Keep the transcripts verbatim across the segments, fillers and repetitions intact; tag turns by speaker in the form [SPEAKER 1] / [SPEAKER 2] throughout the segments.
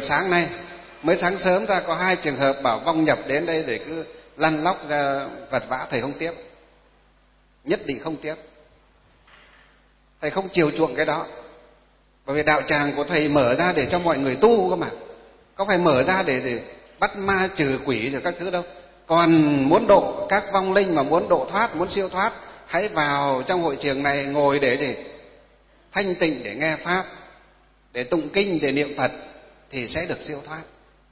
[SPEAKER 1] Sáng nay mới sáng sớm ra có hai trường hợp bảo vong nhập đến đây để cứ lăn lóc ra vật vã, thầy không tiếp, nhất định không tiếp. Thầy không chiều chuộng cái đó, bởi vì đạo tràng của thầy mở ra để cho mọi người tu cơ mà, có phải mở ra để, để bắt ma trừ quỷ rồi các thứ đâu. Còn muốn độ các vong linh mà muốn độ thoát, muốn siêu thoát, hãy vào trong hội trường này ngồi để để thanh tịnh, để nghe pháp, để tụng kinh, để niệm Phật thì sẽ được siêu thoát.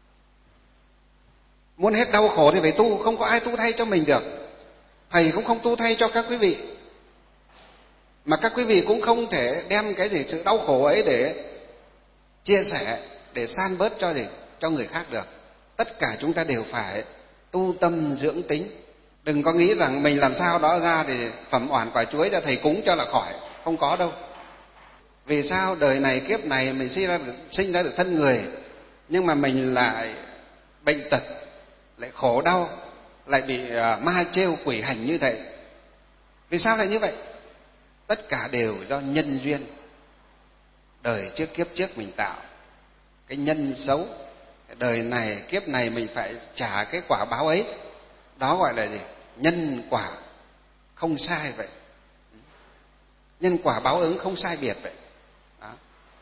[SPEAKER 1] Muốn hết đau khổ thì phải tu, không có ai tu thay cho mình được. Thầy cũng không tu thay cho các quý vị, mà các quý vị cũng không thể đem cái gì sự đau khổ ấy để chia sẻ, để san bớt cho gì cho người khác được. Tất cả chúng ta đều phải tu tâm dưỡng tính. Đừng có nghĩ rằng mình làm sao đó ra thì phẩm oản quả chuối cho thầy cúng cho là khỏi, không có đâu. Vì sao đời này kiếp này mình sinh ra được, sinh ra được thân người, nhưng mà mình lại bệnh tật, lại khổ đau, lại bị ma trêu quỷ hành như vậy? Vì sao lại như vậy? Tất cả đều do nhân duyên đời trước kiếp trước mình tạo cái nhân xấu. Đời này kiếp này mình phải trả cái quả báo ấy. Đó gọi là gì? Nhân quả không sai vậy. Nhân quả báo ứng không sai biệt vậy. Đó.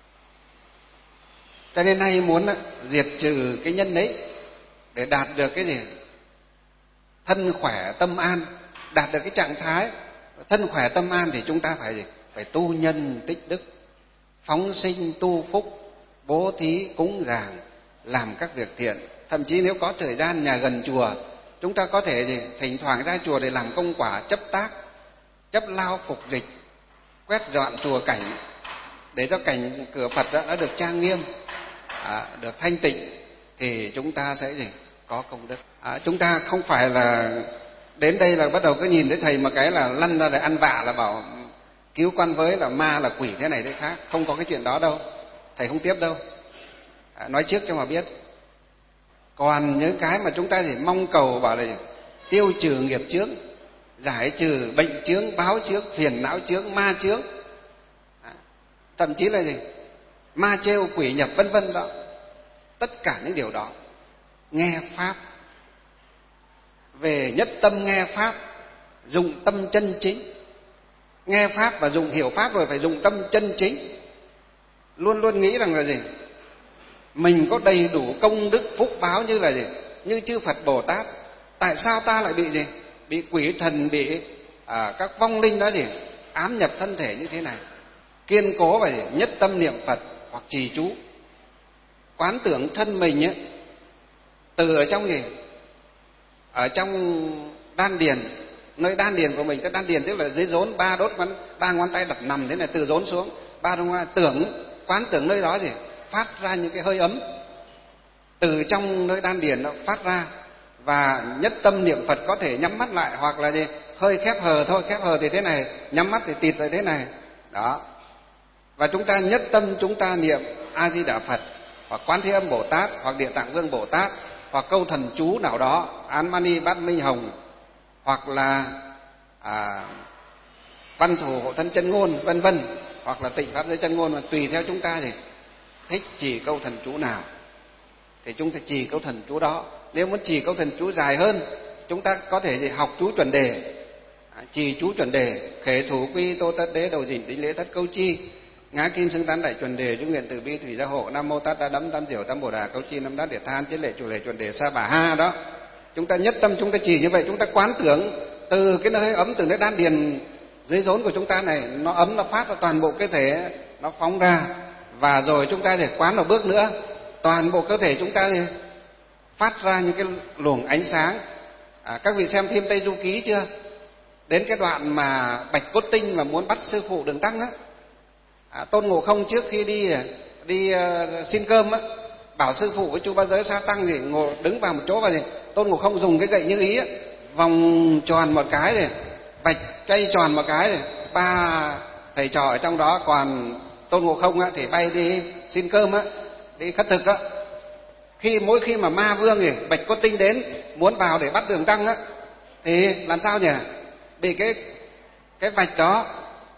[SPEAKER 1] Cho nên nay muốn diệt trừ cái nhân ấy để đạt được cái gì? Thân khỏe tâm an. Đạt được cái trạng thái thân khỏe tâm an thì chúng ta phải gì? Phải tu nhân tích đức, phóng sinh tu phúc, bố thí cúng dường, làm các việc thiện. Thậm chí nếu có thời gian nhà gần chùa, chúng ta có thể gì? Thỉnh thoảng ra chùa để làm công quả chấp tác, chấp lao phục dịch, quét dọn chùa cảnh, để cho cảnh cửa Phật đó đã được trang nghiêm, à, được thanh tịnh, thì chúng ta sẽ gì? Có công đức. À, chúng ta không phải là đến đây là bắt đầu cứ nhìn thấy thầy một cái là lăn ra để ăn vạ, là bảo cứu quan với, là ma là quỷ thế này thế khác. Không có cái chuyện đó đâu, thầy không tiếp đâu, à, nói trước cho mà biết. Còn những cái mà chúng ta chỉ mong cầu bảo là tiêu trừ nghiệp chướng, giải trừ bệnh chướng, báo chướng, phiền não chướng, ma chướng, à, thậm chí là gì? Ma trêu quỷ nhập vân vân đó. Tất cả những điều đó nghe pháp, về nhất tâm nghe pháp, dụng tâm chân chính. Nghe pháp và dụng hiểu pháp rồi phải dụng tâm chân chính. Luôn luôn nghĩ rằng là gì? Mình có đầy đủ công đức phúc báo như là gì? Như chư Phật Bồ Tát. Tại sao ta lại bị gì? Bị quỷ thần, bị à, các vong linh đó gì? Ám nhập thân thể như thế này. Kiên cố và gì? Nhất tâm niệm Phật hoặc trì chú, quán tưởng thân mình ấy, từ ở trong gì? Ở trong đan điền, nơi đan điền của mình. Cái đan điền tức là dưới rốn, ba đốt ngón, ba ngón tay đặt nằm thế này, từ rốn xuống ba ngón tay, tưởng quán tưởng nơi đó gì? Phát ra những cái hơi ấm từ trong nơi đan điền nó phát ra. Và nhất tâm niệm Phật, có thể nhắm mắt lại hoặc là gì? Hơi khép hờ thôi, khép hờ thì thế này, nhắm mắt thì tịt lại thế này đó. Và chúng ta nhất tâm chúng ta niệm A Di Đà Phật, hoặc Quán Thế Âm Bồ Tát, hoặc Địa Tạng Vương Bồ Tát, hoặc câu thần chú nào đó, Án Mani Bát Minh Hồng, hoặc là à, Văn Thủ Hộ Thân Chân Ngôn vân vân, hoặc là Tịnh Pháp Giới Chân Ngôn. Mà tùy theo chúng ta thì thích trì câu thần chú nào thì chúng ta trì câu thần chú đó. Nếu muốn trì câu thần chú dài hơn, chúng ta có thể gì? Học chú chuẩn đề, à, trì chú chuẩn đề: khế thủ quy tô tất đế đầu dình đính lễ thất câu chi, ngã kim xưng tán đại chuẩn đề, chú nguyện từ bi thủy gia hộ, nam mô tát đa đấm tam diệu tam bồ đà câu chi năm đát địa than chiến lệ chủ lệ chuẩn đề sa bà ha đó. Chúng ta nhất tâm chúng ta trì như vậy, chúng ta quán tưởng từ cái nơi ấm, từ nơi đan điền dưới rốn của chúng ta này, nó ấm, nó phát ra toàn bộ cơ thể, nó phóng ra. Và rồi chúng ta để quán một bước nữa, toàn bộ cơ thể chúng ta phát ra những cái luồng ánh sáng. À, các vị xem phim Tây Du Ký chưa? Đến cái đoạn mà Bạch Cốt Tinh mà muốn bắt sư phụ Đường Tăng á, à, Tôn Ngộ Không trước khi đi đi uh, xin cơm á, bảo sư phụ với Chu Ba Giới Sa Tăng gì ngồi đứng vào một chỗ, và gì Tôn Ngộ Không dùng cái gậy Như Ý á, vòng tròn một cái rồi vạch cây tròn một cái rồi, ba thầy trò ở trong đó, còn Tôn Ngộ Không á thì bay đi xin cơm á, đi khất thực á. Khi mỗi khi mà ma vương thì Bạch Cốt Tinh đến muốn vào để bắt Đường Tăng á, thì làm sao nhỉ? Bị cái cái vạch đó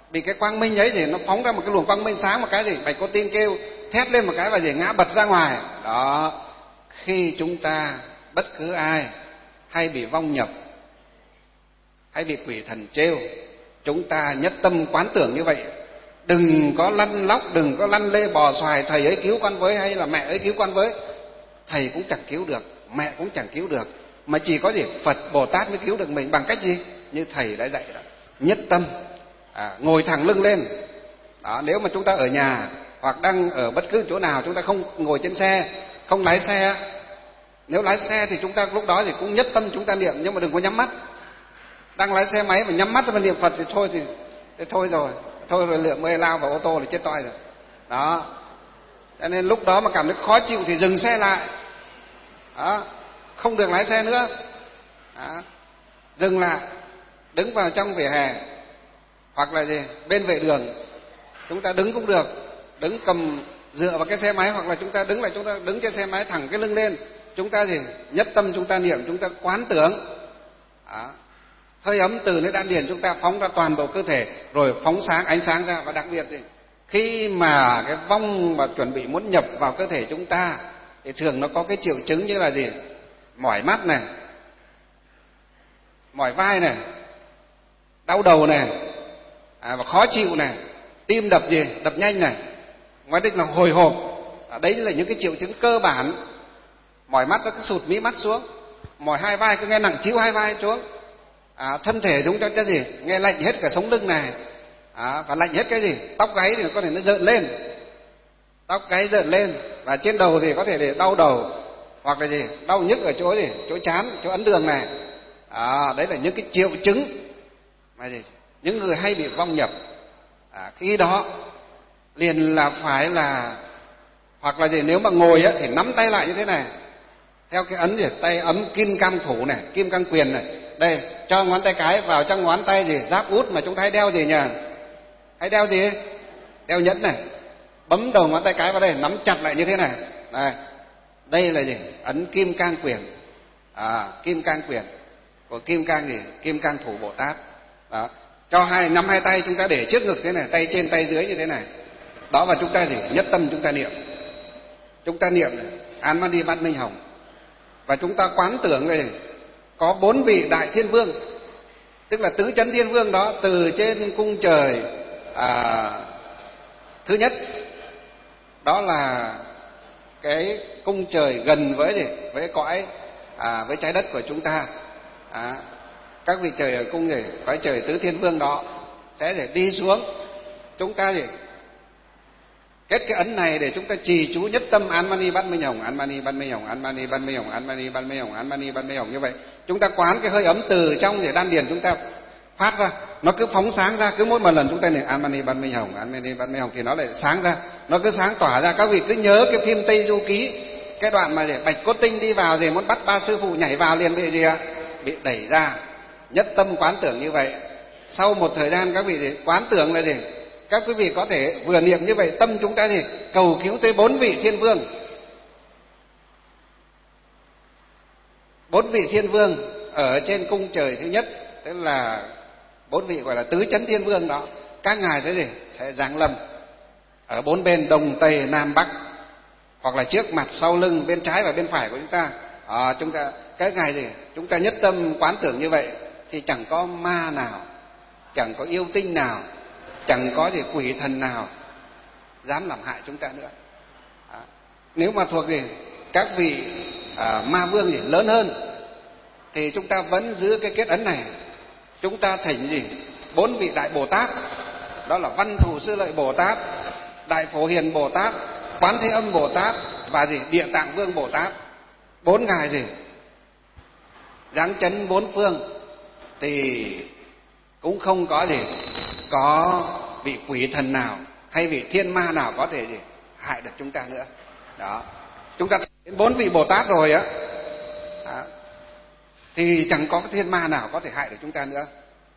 [SPEAKER 1] Vì cái quang minh ấy thì nó phóng ra một cái luồng quang minh sáng, một cái gì Bạch Cốt Tiên kêu thét lên một cái và gì ngã bật ra ngoài. Đó, khi chúng ta bất cứ ai hay bị vong nhập, hay bị quỷ thần trêu, chúng ta nhất tâm quán tưởng như vậy. Đừng có lăn lóc, đừng có lăn lê bò xoài, thầy ấy cứu con với hay là mẹ ấy cứu con với. Thầy cũng chẳng cứu được, mẹ cũng chẳng cứu được, mà chỉ có gì Phật Bồ Tát mới cứu được mình. Bằng cách gì? Như thầy đã dạy đó, nhất tâm, à, ngồi thẳng lưng lên. Đó, nếu mà chúng ta ở nhà hoặc đang ở bất cứ chỗ nào, chúng ta không ngồi trên xe, không lái xe. Nếu lái xe thì chúng ta lúc đó thì cũng nhất tâm chúng ta niệm, nhưng mà đừng có nhắm mắt. Đang lái xe máy mà nhắm mắt và niệm Phật thì thôi thì, thì thôi rồi, thôi rồi lượm mê lao vào ô tô thì chết toi rồi. Đó, cho nên lúc đó mà cảm thấy khó chịu thì dừng xe lại. Đó, không được lái xe nữa. Đó, dừng lại, đứng vào trong vỉa hè hoặc là gì bên vệ đường. Chúng ta đứng cũng được, đứng cầm dựa vào cái xe máy, hoặc là chúng ta đứng lại, chúng ta đứng trên xe máy thẳng cái lưng lên. Chúng ta gì nhất tâm chúng ta niệm, chúng ta quán tưởng. Đó, hơi ấm từ nơi đan điền chúng ta phóng ra toàn bộ cơ thể, rồi phóng sáng ánh sáng ra. Và đặc biệt gì khi mà cái vong mà chuẩn bị muốn nhập vào cơ thể chúng ta thì thường nó có cái triệu chứng như là gì mỏi mắt này, mỏi vai này, đau đầu này, à, và khó chịu này, tim đập gì đập nhanh này, ngoài đích là hồi hộp. À, đấy là những cái triệu chứng cơ bản. Mỏi mắt nó cứ sụt mí mắt xuống, mỏi hai vai cứ nghe nặng chiếu hai vai xuống. À, thân thể chúng ta cái gì nghe lạnh hết cả sống lưng này. À, và lạnh hết cái gì tóc gáy thì có thể nó rợn lên, tóc gáy rợn lên, và trên đầu thì có thể để đau đầu, hoặc là gì đau nhức ở chỗ gì chỗ trán, chỗ ấn đường này. À, đấy là những cái triệu chứng mà gì những người hay bị vong nhập. À, khi đó liền là phải là, hoặc là gì nếu mà ngồi á, thì nắm tay lại như thế này theo cái ấn gì tay ấm kim cang thủ này, kim cang quyền này. Đây, cho ngón tay cái vào trong ngón tay gì giáp út mà chúng ta hay đeo gì nhỉ? Hay đeo gì? Đeo nhẫn này. Bấm đầu ngón tay cái vào đây, nắm chặt lại như thế này. Đây, đây là gì? Ấn kim cang quyền. À, kim cang quyền của kim cang gì? Kim cang thủ Bồ Tát. Đó, cho hai nắm hai tay chúng ta để trước ngực thế này, tay trên tay dưới như thế này. Đó, và chúng ta gì nhất tâm chúng ta niệm. Chúng ta niệm này, Án Mani Bát Minh Hồng. Và chúng ta quán tưởng này có bốn vị đại thiên vương, tức là tứ chấn thiên vương đó, từ trên cung trời à, thứ nhất, đó là cái cung trời gần với gì với cõi à, với trái đất của chúng ta. À, các vị trời ở cung gì cõi trời tứ thiên vương đó sẽ để đi xuống. Chúng ta gì kết cái ấn này để chúng ta trì chú nhất tâm Án Mani Bát Minh Hồng, Án Mani Bát Minh Hồng, Án Mani Bát Minh Hồng, Án Mani Bát Minh Hồng, Án Mani Bát Minh Hồng. Như vậy chúng ta quán cái hơi ấm từ trong để đan điền chúng ta phát ra, nó cứ phóng sáng ra. Cứ mỗi một lần chúng ta niệm Án Mani Bát Minh Hồng, Án Mani Bát Minh Hồng thì nó lại sáng ra, nó cứ sáng tỏa ra. Các vị cứ nhớ cái phim Tây Du Ký, cái đoạn mà để Bạch Cốt Tinh đi vào thì muốn bắt ba sư phụ nhảy vào liền bị gì ạ? Bị đẩy ra. Nhất tâm quán tưởng như vậy. Sau một thời gian các vị thì quán tưởng là gì? Các quý vị có thể vừa niệm như vậy, tâm chúng ta thì cầu cứu tới bốn vị thiên vương. Bốn vị thiên vương ở trên cung trời thứ nhất, tức là bốn vị gọi là tứ chấn thiên vương đó. Các ngài thế gì sẽ giáng lâm ở bốn bên đông tây nam bắc, hoặc là trước mặt sau lưng, bên trái và bên phải của chúng ta. À, chúng ta cái ngài gì chúng ta nhất tâm quán tưởng như vậy thì chẳng có ma nào, chẳng có yêu tinh nào, chẳng có gì quỷ thần nào dám làm hại chúng ta nữa. À, nếu mà thuộc gì các vị à, ma vương gì lớn hơn thì chúng ta vẫn giữ cái kết ấn này. Chúng ta thỉnh gì bốn vị đại Bồ Tát, đó là Văn Thù Sư Lợi Bồ Tát, Đại Phổ Hiền Bồ Tát, Quán Thế Âm Bồ Tát và gì Địa Tạng Vương Bồ Tát. Bốn ngài gì giáng chấn bốn phương thì cũng không có gì có vị quỷ thần nào hay vị thiên ma nào có thể gì hại được chúng ta nữa. Đó, chúng ta đến bốn vị Bồ Tát rồi á, thì chẳng có cái thiên ma nào có thể hại được chúng ta nữa.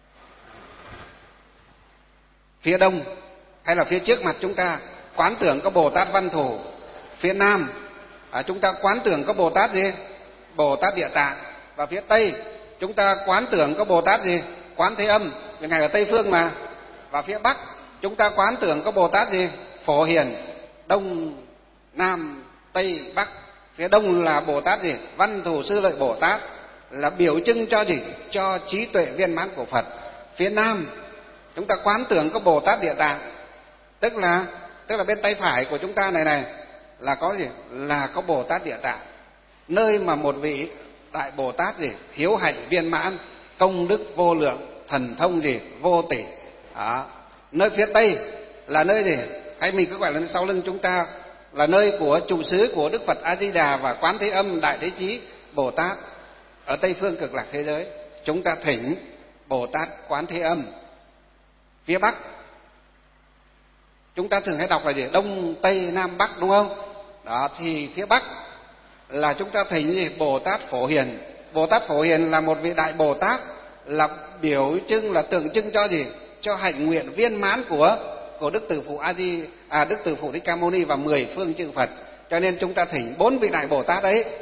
[SPEAKER 1] Phía đông hay là phía trước mặt chúng ta quán tưởng có Bồ Tát Văn Thù. Phía nam à, chúng ta quán tưởng có Bồ Tát gì Bồ Tát Địa Tạng. Và phía tây chúng ta quán tưởng có Bồ Tát gì Quán Thế Âm, vì ngài ở Tây Phương mà. Và phía Bắc chúng ta quán tưởng có Bồ Tát gì? Phổ Hiền. Đông, Nam, Tây, Bắc. Phía Đông là Bồ Tát gì? Văn Thù Sư Lợi Bồ Tát, là biểu trưng cho gì? Cho trí tuệ viên mãn của Phật. Phía Nam chúng ta quán tưởng có Bồ Tát Địa Tạng, tức là tức là bên tay phải của chúng ta này này là có gì? Là có Bồ Tát Địa Tạng, nơi mà một vị đại Bồ Tát gì? Hiếu hạnh viên mãn, công đức vô lượng, thần thông gì? Vô tỷ. Đó. Nơi phía Tây là nơi gì? Hay mình cứ gọi là sau lưng chúng ta là nơi của trụ xứ của Đức Phật A Di Đà và Quán Thế Âm Đại Thế Chí Bồ Tát. Ở Tây phương cực lạc thế giới chúng ta thỉnh Bồ Tát Quán Thế Âm. Phía Bắc chúng ta thường hay đọc là gì? Đông, Tây, Nam, Bắc, đúng không? Đó, thì phía Bắc là chúng ta thỉnh gì? Bồ Tát Phổ Hiền. Bồ Tát Phổ Hiền là một vị đại Bồ Tát, là biểu trưng, là tượng trưng cho gì? Cho hạnh nguyện viên mãn của của Đức Từ Phụ A Di à Đức Từ Phụ Thích Ca Mâu Ni và mười phương chư Phật. Cho nên chúng ta thỉnh bốn vị đại Bồ Tát ấy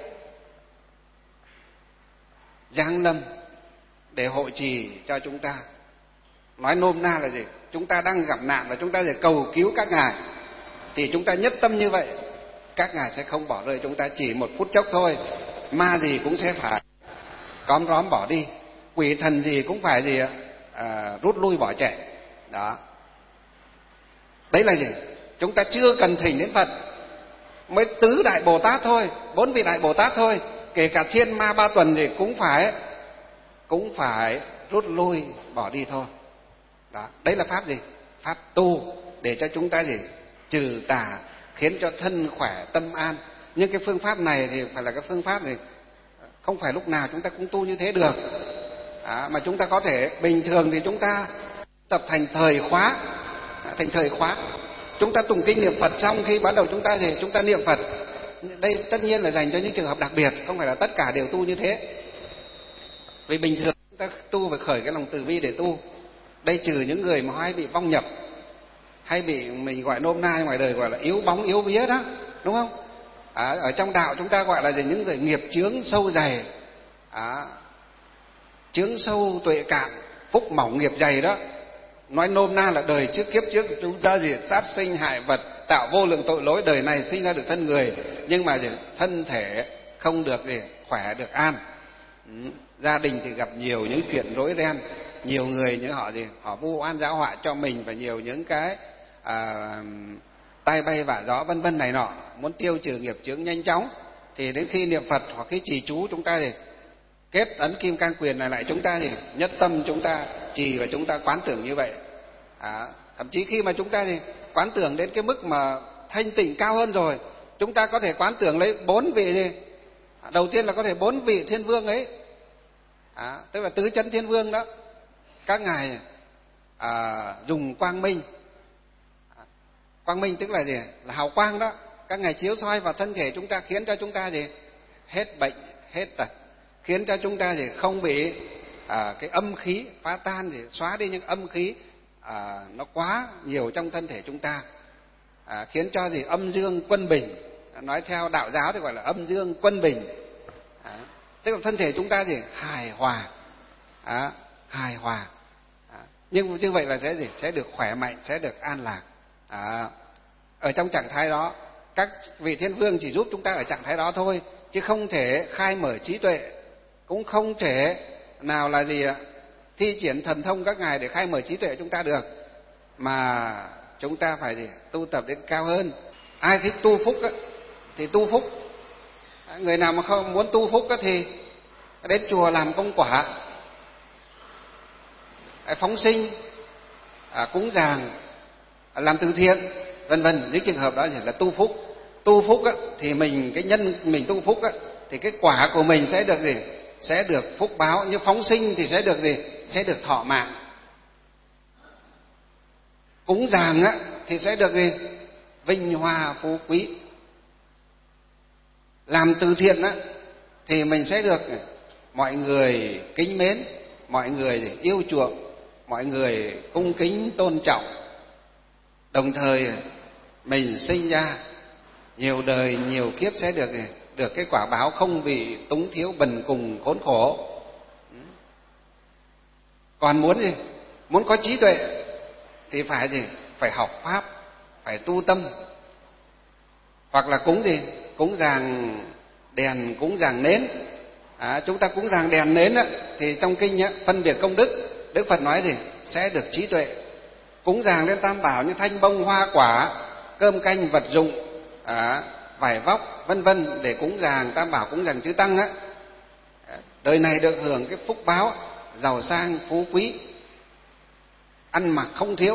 [SPEAKER 1] giáng lâm để hộ trì cho chúng ta. Nói nôm na là gì? Chúng ta đang gặp nạn và chúng ta sẽ cầu cứu các ngài, thì chúng ta nhất tâm như vậy, các ngài sẽ không bỏ rơi chúng ta chỉ một phút chốc thôi. Ma gì cũng sẽ phải cóm róm bỏ đi, quỷ thần gì cũng phải gì à, rút lui bỏ chạy. Đó, đấy là gì? Chúng ta chưa cần thỉnh đến Phật, mới tứ đại Bồ Tát thôi, bốn vị đại Bồ Tát thôi, kể cả thiên ma ba tuần thì cũng phải cũng phải rút lui bỏ đi thôi. Đó, đấy là pháp gì? Pháp tu để cho chúng ta gì? Trừ tà, khiến cho thân khỏe tâm an. Nhưng cái phương pháp này thì phải là cái phương pháp gì? Không phải lúc nào chúng ta cũng tu như thế được. À, mà chúng ta có thể bình thường thì chúng ta tập thành thời khóa, thành thời khóa. Chúng ta tụng kinh niệm Phật xong, khi bắt đầu chúng ta gì? Chúng ta niệm Phật. Đây tất nhiên là dành cho những trường hợp đặc biệt, không phải là tất cả đều tu như thế. Vì bình thường chúng ta tu phải khởi cái lòng từ bi để tu. Đây trừ những người mà hay bị vong nhập, hay bị mình gọi nôm na ngoài đời gọi là yếu bóng yếu vía đó, đúng không? À, ở trong đạo chúng ta gọi là gì? Những người nghiệp chướng sâu dày, à, chướng sâu tuệ cạn, phúc mỏng nghiệp dày đó. Nói nôm na là đời trước kiếp trước chúng ta gì? Sát sinh hại vật, tạo vô lượng tội lỗi, đời này sinh ra được thân người, nhưng mà gì? Thân thể không được gì? Khỏe được an. Ừ. Gia đình thì gặp nhiều những chuyện rối ren, nhiều người những họ gì? Họ vu oan giáo họa cho mình, và nhiều những cái à, tai bay vạ gió vân vân này nọ, muốn tiêu trừ nghiệp chướng nhanh chóng. Thì đến khi niệm Phật hoặc khi trì chú, chúng ta thì kết ấn kim cang quyền này lại, chúng ta thì nhất tâm chúng ta trì và chúng ta quán tưởng như vậy. À, thậm chí khi mà chúng ta thì quán tưởng đến cái mức mà thanh tịnh cao hơn rồi, chúng ta có thể quán tưởng lấy bốn vị gì? Đầu tiên là có thể bốn vị thiên vương ấy, à, tức là tứ chấn thiên vương đó. Các ngài à, dùng quang minh, quang minh tức là gì? Là hào quang đó. Các ngài chiếu soi vào thân thể chúng ta, khiến cho chúng ta gì? Hết bệnh, hết tật, khiến cho chúng ta gì? Không bị à, cái âm khí phá tan, gì xóa đi những âm khí à, nó quá nhiều trong thân thể chúng ta, à, khiến cho gì? Âm dương quân bình. Nói theo đạo giáo thì gọi là âm dương quân bình. À, tức là thân thể chúng ta gì? Hài hòa, à, hài hòa. À, nhưng như vậy là sẽ gì? Sẽ được khỏe mạnh, sẽ được an lạc. À, ở trong trạng thái đó, các vị thiên vương chỉ giúp chúng ta ở trạng thái đó thôi, chứ không thể khai mở trí tuệ, cũng không thể nào là gì ạ? Thi triển thần thông các ngài để khai mở trí tuệ chúng ta được, mà chúng ta phải gì? Tu tập đến cao hơn. Ai thích tu phúc á, thì tu phúc. Người nào mà không muốn tu phúc á, thì đến chùa làm công quả, phóng sinh, cúng dường, làm từ thiện, vân vân. Những trường hợp đó là tu phúc. Tu phúc á, thì mình cái nhân mình tu phúc á, thì cái quả của mình sẽ được gì? Sẽ được phúc báo. Như phóng sinh thì sẽ được gì? Sẽ được thọ mạng. Cúng dường á, thì sẽ được gì? Vinh hoa phú quý. Làm từ thiện á, thì mình sẽ được mọi người kính mến, mọi người yêu chuộng, mọi người cung kính tôn trọng. Đồng thời mình sinh ra nhiều đời nhiều kiếp sẽ được được cái quả báo không bị túng thiếu bần cùng khốn khổ. Còn muốn gì? Muốn có trí tuệ, thì phải gì? Phải học pháp, phải tu tâm. Hoặc là cúng gì? Cúng dường đèn, cúng dường nến. À, chúng ta cúng dường đèn nến á, thì trong kinh á, phân biệt công đức, Đức Phật nói gì? Sẽ được trí tuệ. Cúng dường lên tam bảo như thanh bông hoa quả, cơm canh vật dụng, à, vải vóc vân vân để cúng dường tam bảo, cúng dường chư tăng á, đời này được hưởng cái phúc báo giàu sang phú quý, ăn mặc không thiếu.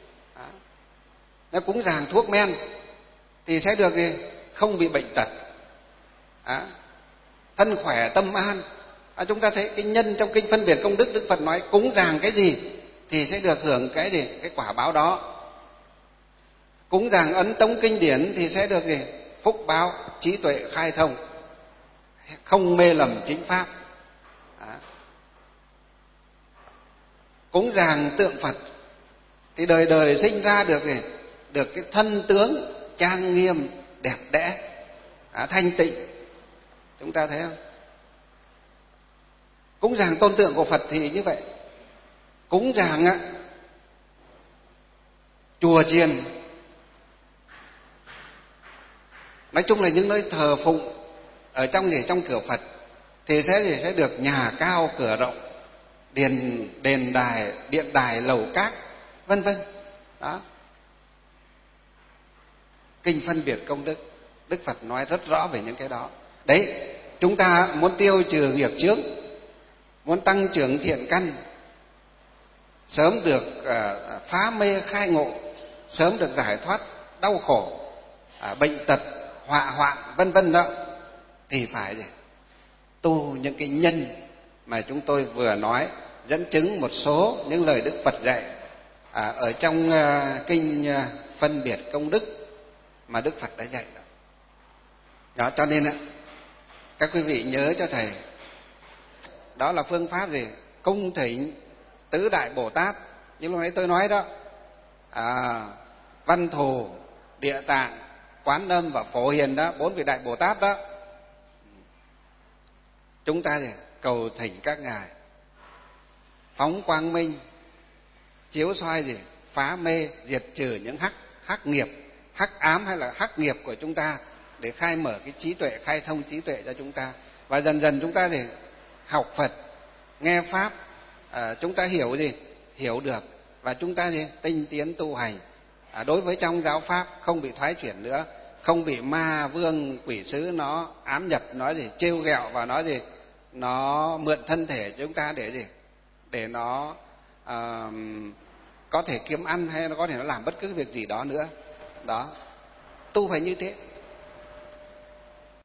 [SPEAKER 1] Nó cúng dường thuốc men thì sẽ được gì? Không bị bệnh tật, à, thân khỏe tâm an. À, chúng ta thấy cái nhân trong kinh phân biệt công đức, Đức Phật nói cúng dường cái gì thì sẽ được hưởng cái gì? Cái quả báo đó. Cúng dường ấn tống kinh điển thì sẽ được gì? Phúc báo trí tuệ khai thông, không mê lầm chính pháp. À. Cúng dường tượng Phật thì đời đời sinh ra được gì? Được cái thân tướng trang nghiêm đẹp đẽ, à, thanh tịnh. Chúng ta thấy không? Cúng dường tôn tượng của Phật thì như vậy. Cúng dường á, chùa chiền, nói chung là những nơi thờ phụng ở trong gì? Trong cửa Phật thì sẽ gì? Sẽ được nhà cao cửa rộng, đền đền đài, điện đài, lầu các vân vân. Đó. Kinh phân biệt công đức, Đức Phật nói rất rõ về những cái đó. Đấy, chúng ta muốn tiêu trừ nghiệp chướng, muốn tăng trưởng thiện căn, sớm được uh, phá mê khai ngộ, sớm được giải thoát đau khổ, uh, bệnh tật, họa hoạn vân vân đó, thì phải gì? Tu những cái nhân mà chúng tôi vừa nói, dẫn chứng một số những lời Đức Phật dạy à, ở trong uh, kinh uh, phân biệt công đức mà Đức Phật đã dạy đó. Đó, cho nên uh, các quý vị nhớ cho thầy, đó là phương pháp gì? Cung thỉnh tứ đại Bồ Tát, như lúc nãy tôi nói đó, à, Văn Thù, Địa Tạng, Quán Âm và Phổ Hiền đó, bốn vị đại Bồ Tát đó. Chúng ta gì? Cầu thỉnh các ngài phóng quang minh, chiếu soi gì? Phá mê, diệt trừ những hắc hắc nghiệp, hắc ám hay là hắc nghiệp của chúng ta, để khai mở cái trí tuệ, khai thông trí tuệ cho chúng ta. Và dần dần chúng ta gì? Học Phật, nghe pháp, à, chúng ta hiểu gì? Hiểu được, và chúng ta gì? Tinh tiến tu hành. À, đối với trong giáo pháp không bị thoái chuyển nữa, không bị ma vương quỷ sứ nó ám nhập, nói gì? Trêu ghẹo và nói gì? Nó mượn thân thể chúng ta để gì? Để nó à, có thể kiếm ăn, hay nó có thể nó làm bất cứ việc gì đó nữa. Đó, tu phải như thế.